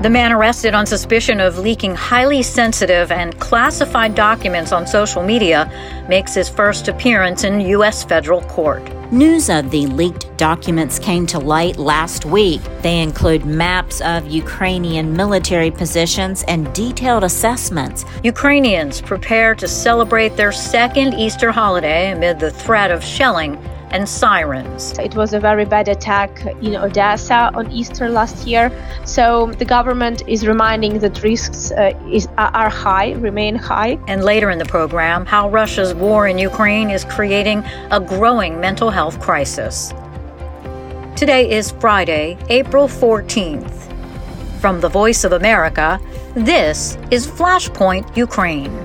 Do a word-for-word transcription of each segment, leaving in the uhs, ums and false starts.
The man arrested on suspicion of leaking highly sensitive and classified documents on social media makes his first appearance in U S federal court. News of the leaked documents came to light last week. They include maps of Ukrainian military positions and detailed assessments. Ukrainians prepare to celebrate their second Easter holiday amid the threat of shelling and sirens. It was a very bad attack in Odessa on Easter last year. So the government is reminding that risks uh, is, are high, remain high. And later in the program, how Russia's war in Ukraine is creating a growing mental health crisis. Today is Friday, April fourteenth. From the Voice of America, this is Flashpoint Ukraine.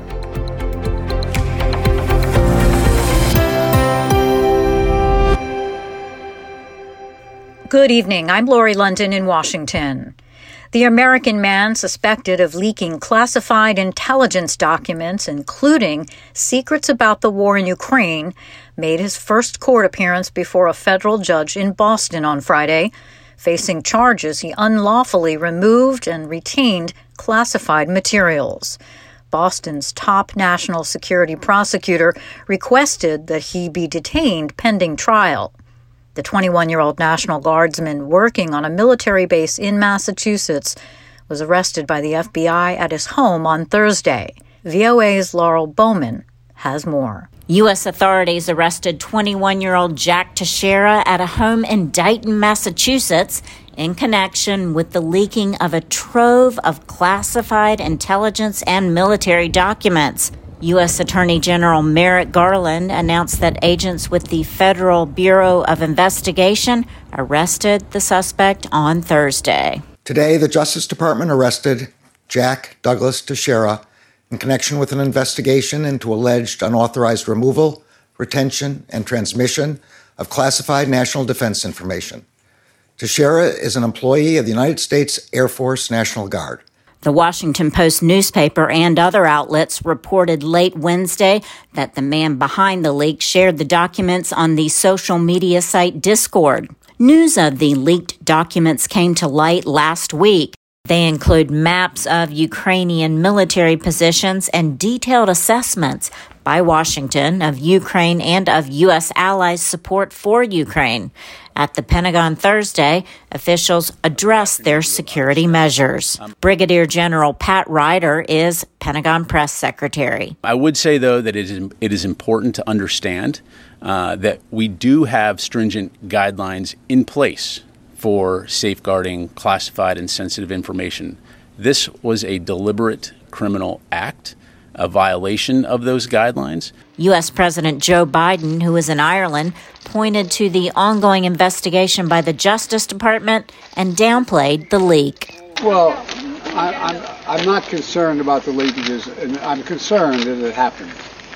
Good evening. I'm Lori London in Washington. The American man suspected of leaking classified intelligence documents, including secrets about the war in Ukraine, made his first court appearance before a federal judge in Boston on Friday, facing charges he unlawfully removed and retained classified materials. Boston's top national security prosecutor requested that he be detained pending trial. The twenty-one-year-old National Guardsman working on a military base in Massachusetts was arrested by the F B I at his home on Thursday. V O A's Laurel Bowman has more. U S authorities arrested twenty-one-year-old Jack Teixeira at a home in Dayton, Massachusetts, in connection with the leaking of a trove of classified intelligence and military documents. U S Attorney General Merrick Garland announced that agents with the Federal Bureau of Investigation arrested the suspect on Thursday. Today, the Justice Department arrested Jack Douglas Teixeira in connection with an investigation into alleged unauthorized removal, retention, and transmission of classified national defense information. Teixeira is an employee of the United States Air Force National Guard. The Washington Post newspaper and other outlets reported late Wednesday that the man behind the leak shared the documents on the social media site Discord. News of the leaked documents came to light last week. They include maps of Ukrainian military positions and detailed assessments by Washington of Ukraine and of U S allies' support for Ukraine. At the Pentagon Thursday, officials addressed their security measures. Brigadier General Pat Ryder is Pentagon Press Secretary. I would say, though, that it is, it is important to understand uh, that we do have stringent guidelines in place for safeguarding classified and sensitive information. This was a deliberate criminal act, a violation of those guidelines. U S President Joe Biden, who is in Ireland, pointed to the ongoing investigation by the Justice Department and downplayed the leak. Well, I, I'm, I'm not concerned about the leakages, and I'm concerned that it happened.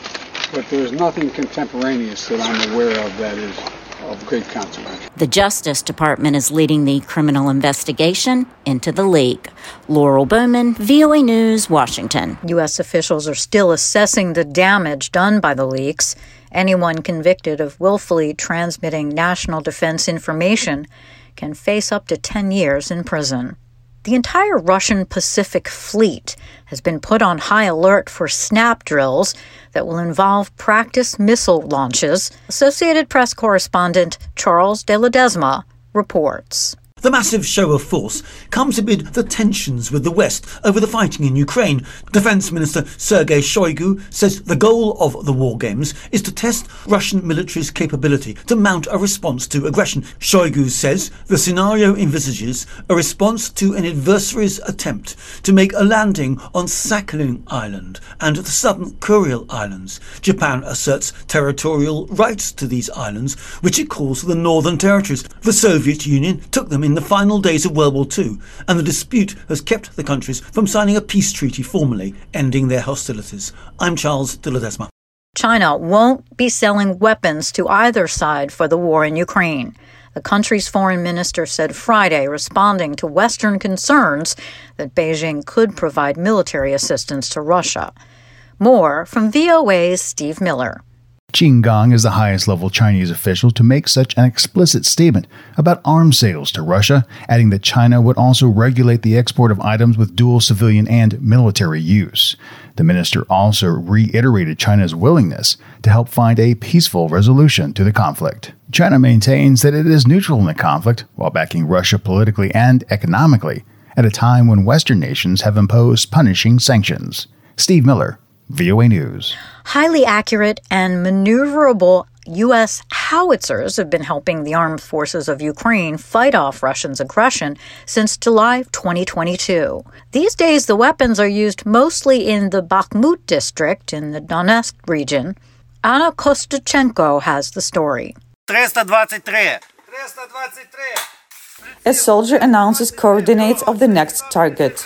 But there's nothing contemporaneous that I'm aware of that is of great consequence. The Justice Department is leading the criminal investigation into the leak. Laurel Bowman, V O A News, Washington. U S officials are still assessing the damage done by the leaks. Anyone convicted of willfully transmitting national defense information can face up to ten years in prison. The entire Russian Pacific Fleet has been put on high alert for snap drills that will involve practice missile launches. Associated Press correspondent Charles de Ledesma reports. The massive show of force comes amid the tensions with the West over the fighting in Ukraine. Defense Minister Sergei Shoigu says the goal of the war games is to test Russian military's capability to mount a response to aggression. Shoigu says the scenario envisages a response to an adversary's attempt to make a landing on Sakhalin Island and the southern Kuril Islands. Japan asserts territorial rights to these islands, which it calls the Northern Territories. The Soviet Union took them in the final days of World War Two, and the dispute has kept the countries from signing a peace treaty formally ending their hostilities. I'm Charles de Ledesma. China won't be selling weapons to either side for the war in Ukraine. The country's foreign minister said Friday, responding to Western concerns that Beijing could provide military assistance to Russia. More from V O A's Steve Miller. Qin Gang is the highest-level Chinese official to make such an explicit statement about arms sales to Russia, adding that China would also regulate the export of items with dual civilian and military use. The minister also reiterated China's willingness to help find a peaceful resolution to the conflict. China maintains that it is neutral in the conflict while backing Russia politically and economically at a time when Western nations have imposed punishing sanctions. Steve Miller, V O A News. Highly accurate and maneuverable U S howitzers have been helping the armed forces of Ukraine fight off Russia's aggression since July twenty twenty-two. These days, the weapons are used mostly in the Bakhmut district in the Donetsk region. Anna Kostychenko has the story. A soldier announces coordinates of the next target.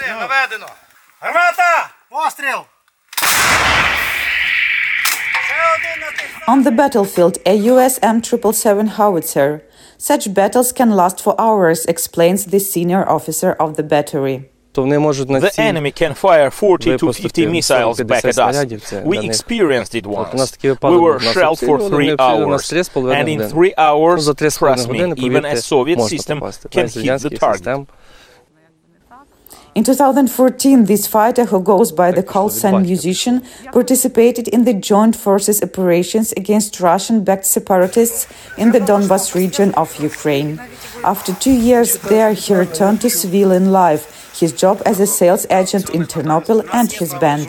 On the battlefield, a U S M seven seventy-seven howitzer. Such battles can last for hours, explains the senior officer of the battery. The enemy can fire forty to fifty missiles back at us. We experienced it once. We were shelled for three hours. And in three hours, trust me, even a Soviet system can hit the target. In two thousand fourteen, this fighter, who goes by the call sign musician, participated in the joint forces operations against Russian-backed separatists in the Donbas region of Ukraine. After two years there, he returned to civilian life, his job as a sales agent in Ternopil and his band.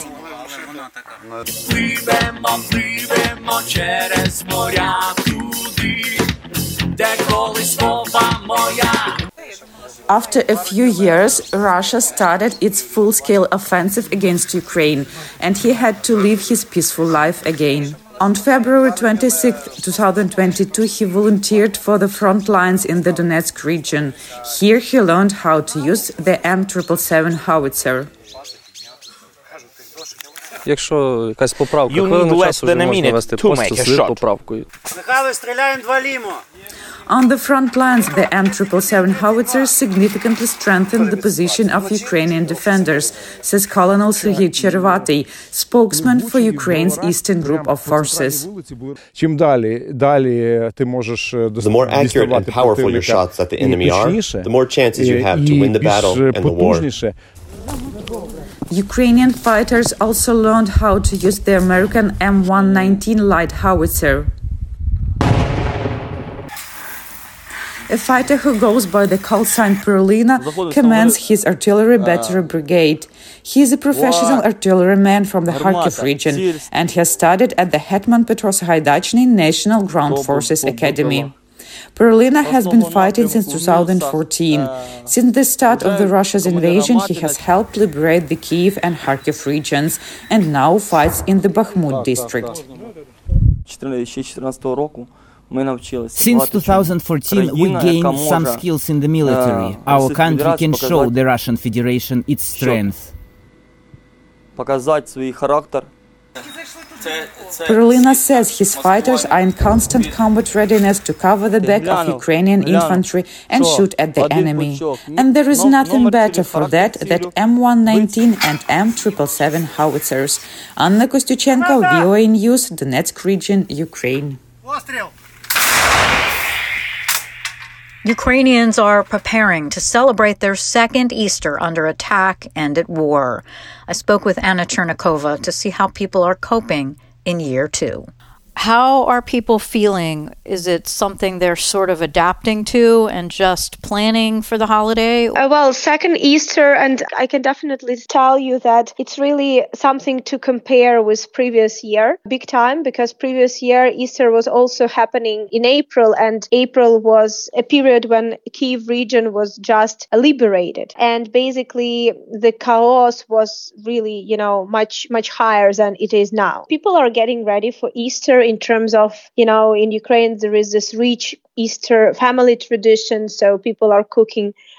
After a few years, Russia started its full-scale offensive against Ukraine, and he had to live his peaceful life again. On February twenty-sixth, twenty twenty-two, he volunteered for the front lines in the Donetsk region. Here he learned how to use the M seven seventy-seven howitzer. You need less than a minute to make a shot. On the front lines, the M seven seventy-seven howitzer significantly strengthened the position of Ukrainian defenders, says Colonel Sergei Chervaty, spokesman for Ukraine's Eastern Group of Forces. The more accurate and powerful your shots at the enemy are, the more chances you have to win the battle and the war. Ukrainian fighters also learned how to use the American M one nineteen light howitzer. A fighter who goes by the call sign Perlina commands his artillery battery brigade. He is a professional artilleryman from the Kharkiv region and has studied at the Hetman Petro Sagaidachny National Ground Forces Academy. Perlina has been fighting since two thousand fourteen. Since the start of the Russia's invasion, he has helped liberate the Kyiv and Kharkiv regions and now fights in the Bakhmut district. Since two thousand fourteen, we gained some skills in the military. Our country can show the Russian Federation its strength. Perlina says his fighters are in constant combat readiness to cover the back of Ukrainian infantry and shoot at the enemy. And there is nothing better for that than M one nineteen and M seven seventy-seven howitzers. Anna Kostychenko, V O A News, Donetsk region, Ukraine. Ukrainians are preparing to celebrate their second Easter under attack and at war. I spoke with Anna Chernikova to see how people are coping in year two. How are people feeling? Is it something they're sort of adapting to and just planning for the holiday? Uh, well, second Easter, and I can definitely tell you that it's really something to compare with previous year, big time, because previous year Easter was also happening in April, and April was a period when Kyiv region was just liberated. And basically the chaos was really, you know, much, much higher than it is now. People are getting ready for Easter in terms of, you know, in Ukraine, there is this rich Easter family tradition. So people are cooking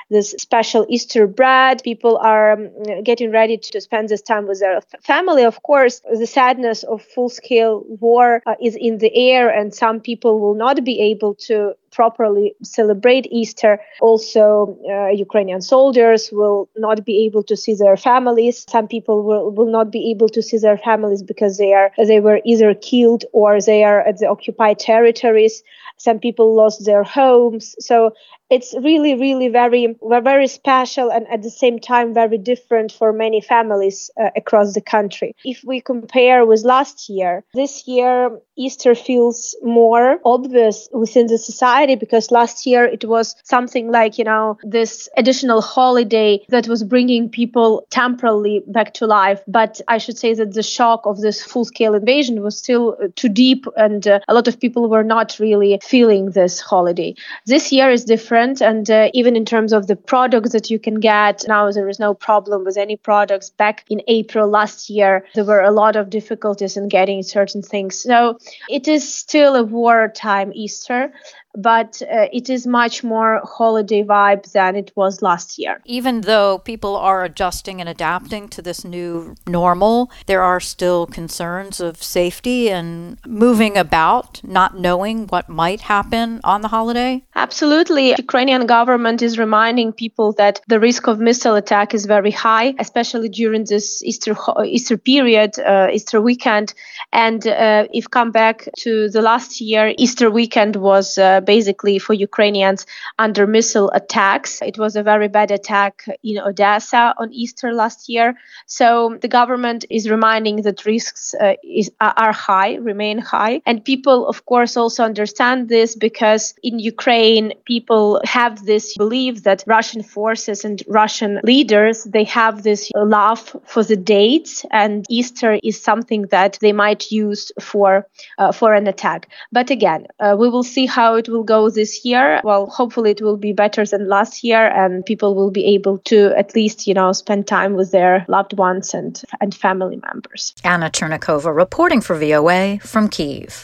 this special Easter bread. People are um, getting ready to spend this time with their family. Of course, the sadness of full-scale war uh, is in the air, and some people will not be able to properly celebrate Easter. Also, uh, Ukrainian soldiers will not be able to see their families. Some people will, will not be able to see their families because they are they were either killed or they are at the occupied territories. Some people lost their homes. So it's really, really very, very special and at the same time very different for many families uh, across the country. If we compare with last year, this year Easter feels more obvious within the society because last year it was something like, you know, this additional holiday that was bringing people temporarily back to life. But I should say that the shock of this full-scale invasion was still uh, too deep, and uh, a lot of people were not really feeling this holiday. This year is different. And uh, even in terms of the products that you can get, now there is no problem with any products. Back in April last year, there were a lot of difficulties in getting certain things. So it is still a wartime Easter, but uh, it is much more holiday vibe than it was last year. Even though people are adjusting and adapting to this new normal, there are still concerns of safety and moving about, not knowing what might happen on the holiday. Absolutely. The Ukrainian government is reminding people that the risk of missile attack is very high, especially during this Easter Easter period, uh, Easter weekend. And uh, if come back to the last year, Easter weekend was uh, basically for Ukrainians under missile attacks. It was a very bad attack in Odessa on Easter last year. So the government is reminding that risks uh, is, are high, remain high. And people, of course, also understand this because in Ukraine, people have this belief that Russian forces and Russian leaders, they have this love for the dates, and Easter is something that they might use for uh, for an attack. But again, uh, we will see how it will go this year. Well, hopefully it will be better than last year, and people will be able to at least, you know, spend time with their loved ones and, and family members. Anna Chernikova reporting for V O A from Kyiv.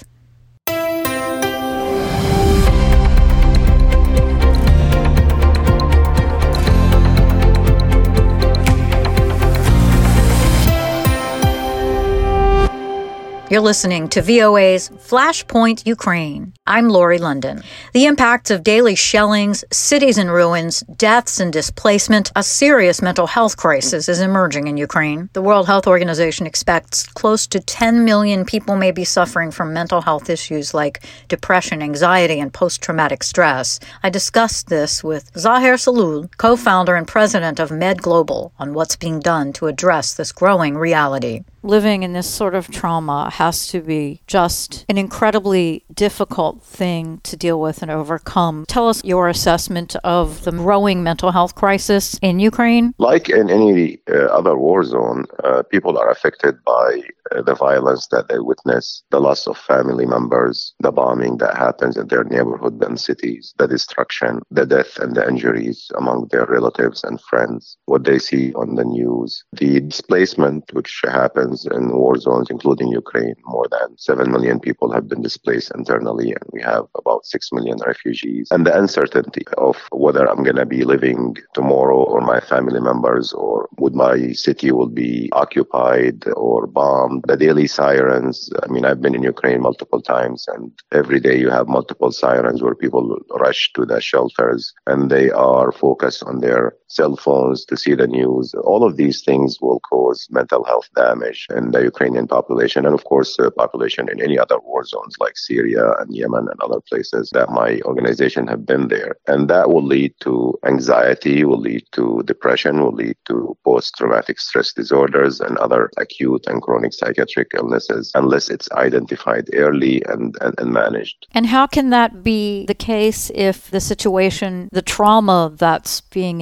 You're listening to V O A's Flashpoint Ukraine. I'm Lori London. The impacts of daily shellings, cities in ruins, deaths and displacement, a serious mental health crisis is emerging in Ukraine. The World Health Organization expects close to ten million people may be suffering from mental health issues like depression, anxiety, and post-traumatic stress. I discussed this with Zaher Salul, co-founder and president of Med Global, on what's being done to address this growing reality. Living in this sort of trauma has to be just an incredibly difficult thing to deal with and overcome. Tell us your assessment of the growing mental health crisis in Ukraine. Like in any uh, other war zone, uh, people are affected by uh, the violence that they witness, the loss of family members, the bombing that happens in their neighborhood and cities, the destruction, the death and the injuries among their relatives and friends, what they see on the news, the displacement which happens in war zones, including Ukraine. More than seven million people have been displaced internally, and we have about six million refugees. And the uncertainty of whether I'm going to be living tomorrow or my family members, or would my city will be occupied or bombed. The daily sirens. I mean, I've been in Ukraine multiple times, and every day you have multiple sirens where people rush to the shelters and they are focused on their cell phones to see the news. All of these things will cause mental health damage in the Ukrainian population, and of course the population in any other war zones like Syria and Yemen and other places that my organization have been there. And that will lead to anxiety, will lead to depression, will lead to post-traumatic stress disorders and other acute and chronic psychiatric illnesses unless it's identified early and, and, and managed. And how can that be the case if the situation, the trauma that's being inflicted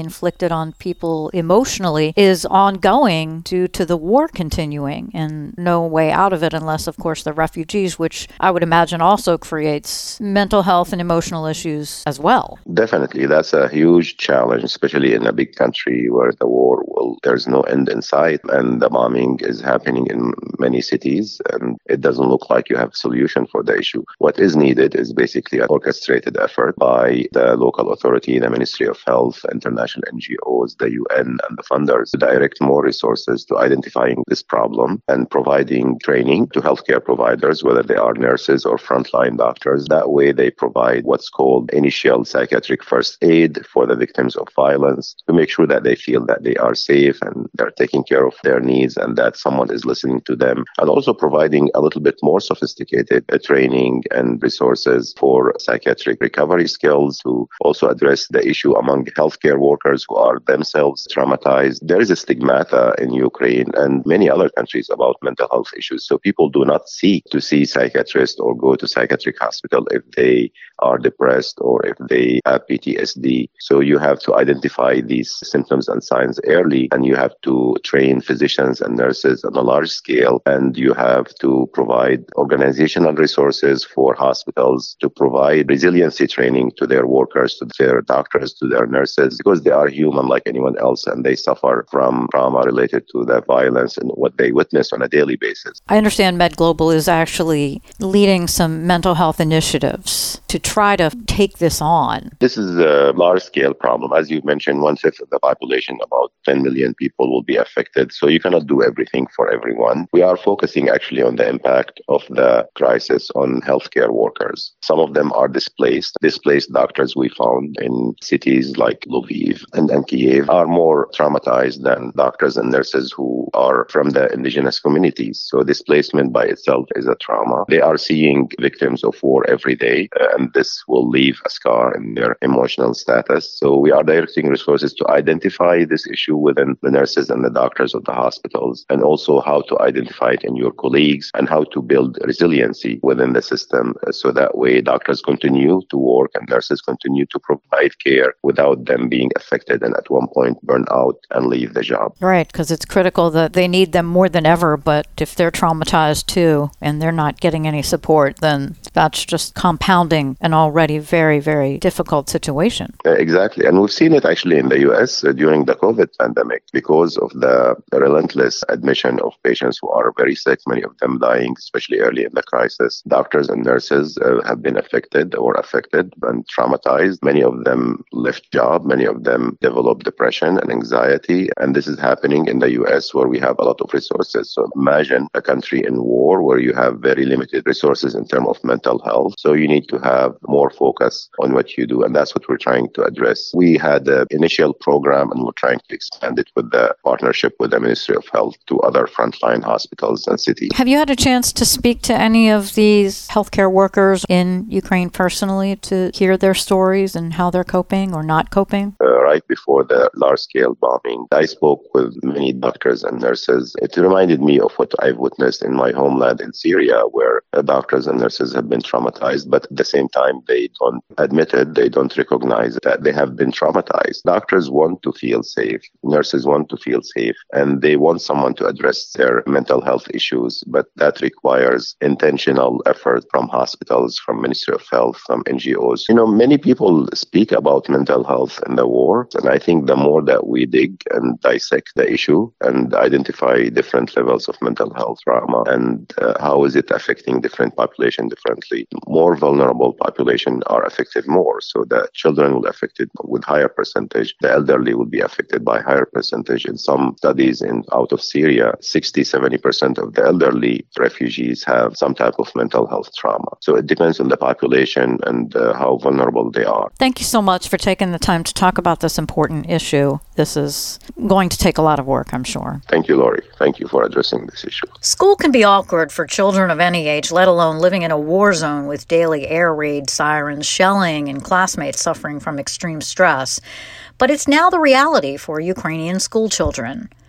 inflicted on people emotionally is ongoing due to the war continuing and no way out of it unless, of course, the refugees, which I would imagine also creates mental health and emotional issues as well. Definitely. That's a huge challenge, especially in a big country where the war will, there's no end in sight and the bombing is happening in many cities and it doesn't look like you have a solution for the issue. What is needed is basically an orchestrated effort by the local authority, the Ministry of Health, international N G Os, the U N and the funders to direct more resources to identifying this problem and providing training to healthcare providers, whether they are nurses or frontline doctors. That way they provide what's called initial psychiatric first aid for the victims of violence to make sure that they feel that they are safe and they're taking care of their needs and that someone is listening to them, and also providing a little bit more sophisticated uh, training and resources for psychiatric recovery skills to also address the issue among healthcare workers who are themselves traumatized. There is a stigmata in Ukraine and many other countries about mental health issues. So people do not seek to see psychiatrists or go to psychiatric hospital if they are depressed or if they have P T S D. So you have to identify these symptoms and signs early, and you have to train physicians and nurses on a large scale, and you have to provide organizational resources for hospitals to provide resiliency training to their workers, to their doctors, to their nurses, because they are human like anyone else and they suffer from trauma related to the violence and what they witness on a daily basis. I understand Med Global is actually leading some mental health initiatives to try to take this on. This is a large-scale problem. As you mentioned, one-fifth of the population, about ten million people, will be affected. So you cannot do everything for everyone. We are focusing actually on the impact of the crisis on healthcare workers. Some of them are displaced. Displaced doctors we found in cities like Lviv and, and Kiev are more traumatized than doctors and nurses who are from the indigenous communities. So displacement by itself is a trauma. They are seeing victims of war every day, and this will leave a scar in their emotional status. So we are directing resources to identify this issue within the nurses and the doctors of the hospitals, and also how to identify it in your colleagues and how to build resiliency within the system so that way doctors continue to work and nurses continue to provide care without them being affected and at one point burn out and leave the job. Right, because it's critical that they need them more than ever, but if they're traumatized too and they're not getting any support, then that's just compounding an already very, very difficult situation. Uh, exactly. And we've seen it actually in the U S uh, during the COVID pandemic because of the relentless admission of patients who are very sick, many of them dying, especially early in the crisis. Doctors and nurses uh, have been affected or affected and traumatized. Many of them left job. Many of them developed depression and anxiety. And this is happening in the U S where we have a lot of resources. So imagine a country in war where you have very limited resources in terms of mental health. So you need to have more focus on what you do. And that's what we're trying to address. We had an initial program and we're trying to expand it with the partnership with the Ministry of Health to other frontline hospitals and cities. Have you had a chance to speak to any of these healthcare workers in Ukraine personally to hear their stories and how they're coping or not coping? Uh, right before the large-scale bombing, I spoke with many doctors and nurses. It reminded me of what I've witnessed in my homeland in Syria, where uh, doctors and nurses have been traumatized, but at the same time, they don't admit it, they don't recognize that they have been traumatized. Doctors want to feel safe, nurses want to feel safe, and they want someone to address their mental health issues, but that requires intentional effort from hospitals, from Ministry of Health, from N G Os. You know, many people speak about mental health in the war, and I think the more that we dig and dissect the issue and identify different levels of mental health trauma and uh, how is it affecting different population differently, more vulnerable population are affected more. So the children will be affected with higher percentage. The elderly will be affected by higher percentage. In some studies in out of Syria, sixty, seventy percent of the elderly refugees have some type of mental health trauma. So it depends on the population and uh, how vulnerable they are. Thank you so much for taking the time to talk about this important issue. This is going to take a lot of work, I'm sure. Thank you, Lori. Thank you for addressing this issue. School can be awkward for children of any age, let alone living in a war zone with daily air raid sirens, shelling, and classmates suffering from extreme stress. But it's now the reality for Ukrainian school children.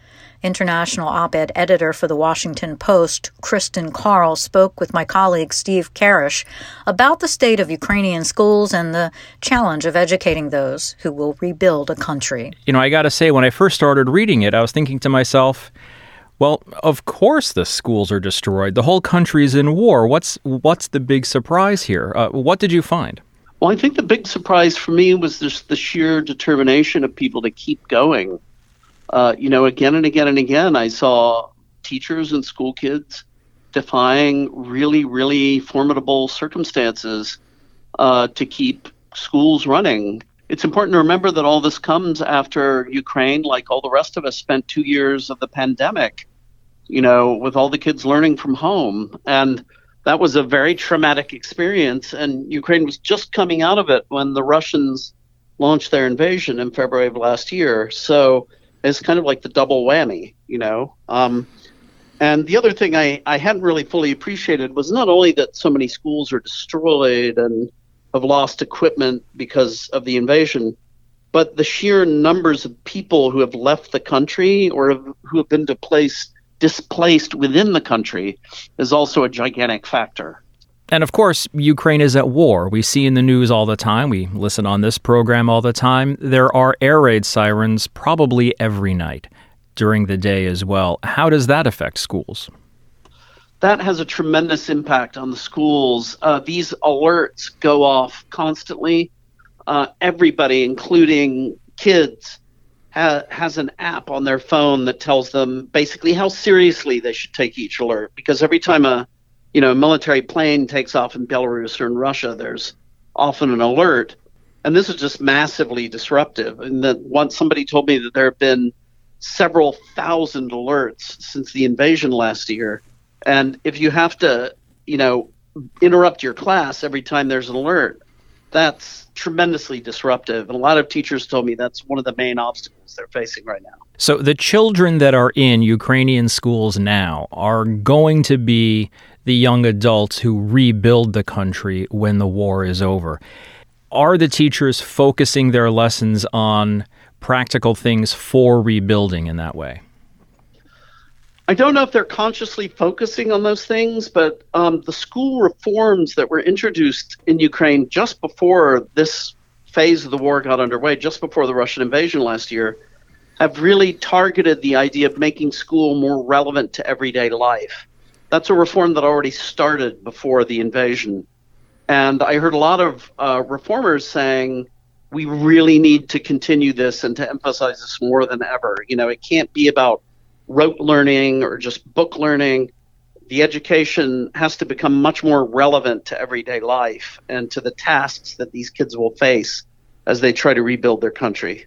International op-ed editor for the Washington Post, Kristen Carl, spoke with my colleague Steve Karish about the state of Ukrainian schools and the challenge of educating those who will rebuild a country. You know, I got to say, when I first started reading it, I was thinking to myself, well, of course the schools are destroyed. The whole country's in war. What's what's the big surprise here? Uh, what did you find? Well, I think the big surprise for me was just the sheer determination of people to keep going. Uh, you know, again and again and again, I saw teachers and school kids defying really, really formidable circumstances uh, to keep schools running. It's important to remember that all this comes after Ukraine, like all the rest of us, spent two years of the pandemic, you know, with all the kids learning from home. And that was a very traumatic experience. And Ukraine was just coming out of it when the Russians launched their invasion in February of last year. So it's kind of like the double whammy, you know. Um, and the other thing I, I hadn't really fully appreciated was not only that so many schools are destroyed and have lost equipment because of the invasion, but the sheer numbers of people who have left the country or have, who have been displaced, displaced within the country is also a gigantic factor. And of course, Ukraine is at war. We see in the news all the time. We listen on this program all the time. There are air raid sirens probably every night during the day as well. How does that affect schools? That has a tremendous impact on the schools. Uh, these alerts go off constantly. Uh, everybody, including kids, ha- has an app on their phone that tells them basically how seriously they should take each alert. Because every time a you know, a military plane takes off in Belarus or in Russia, there's often an alert. And this is just massively disruptive. And that once somebody told me that there have been several thousand alerts since the invasion last year. And if you have to, you know, interrupt your class every time there's an alert, that's tremendously disruptive. And a lot of teachers told me that's one of the main obstacles they're facing right now. So the children that are in Ukrainian schools now are going to be the young adults who rebuild the country when the war is over. Are the teachers focusing their lessons on practical things for rebuilding in that way? I don't know if they're consciously focusing on those things, but um, the school reforms that were introduced in Ukraine just before this phase of the war got underway, just before the Russian invasion last year, have really targeted the idea of making school more relevant to everyday life. That's a reform that already started before the invasion. And I heard a lot of uh, reformers saying, we really need to continue this and to emphasize this more than ever. You know, it can't be about rote learning or just book learning. The education has to become much more relevant to everyday life and to the tasks that these kids will face as they try to rebuild their country.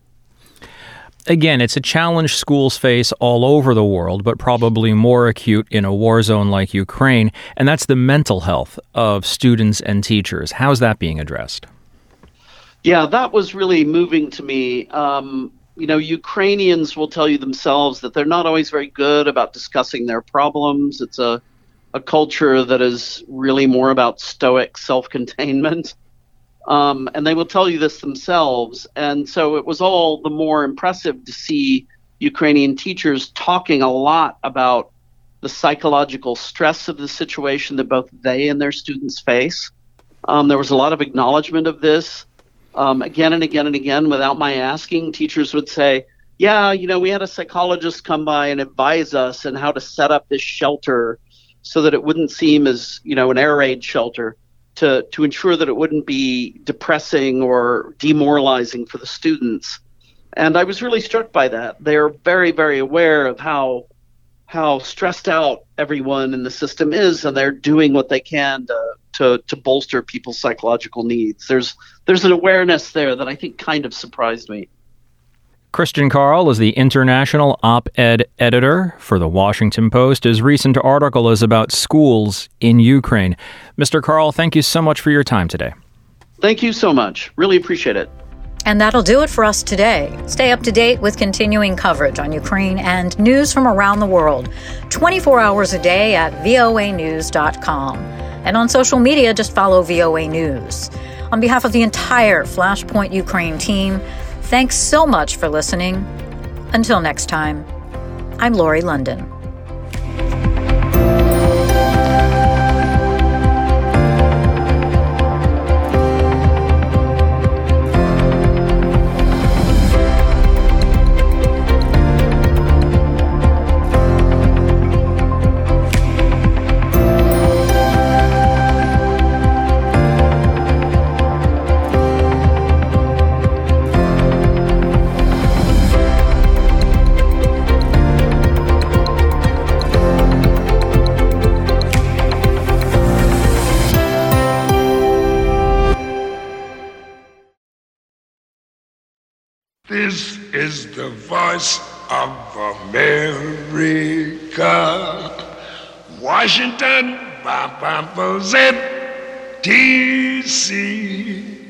Again, it's a challenge schools face all over the world, but probably more acute in a war zone like Ukraine, and that's the mental health of students and teachers. How's that being addressed? Yeah, that was really moving to me. Um, you know, Ukrainians will tell you themselves that they're not always very good about discussing their problems. It's a, a culture that is really more about stoic self-containment. Um, and they will tell you this themselves. And so it was all the more impressive to see Ukrainian teachers talking a lot about the psychological stress of the situation that both they and their students face. Um, there was a lot of acknowledgement of this. Um, again and again and again, without my asking, teachers would say, yeah, you know, we had a psychologist come by and advise us on how to set up this shelter so that it wouldn't seem as, you know, an air raid shelter. To, to ensure that it wouldn't be depressing or demoralizing for the students. And I was really struck by that. They're very, very aware of how how stressed out everyone in the system is, and they're doing what they can to to, to bolster people's psychological needs. There's there's an awareness there that I think kind of surprised me. Kristen Carl is the international op-ed editor for The Washington Post. His recent article is about schools in Ukraine. Mister Carl, thank you so much for your time today. Thank you so much. Really appreciate it. And that'll do it for us today. Stay up to date with continuing coverage on Ukraine and news from around the world, twenty-four hours a day at V O A news dot com. And on social media, just follow V O A News. On behalf of the entire Flashpoint Ukraine team, thanks so much for listening. Until next time. I'm Laurie London. This is the voice of America. Washington, D C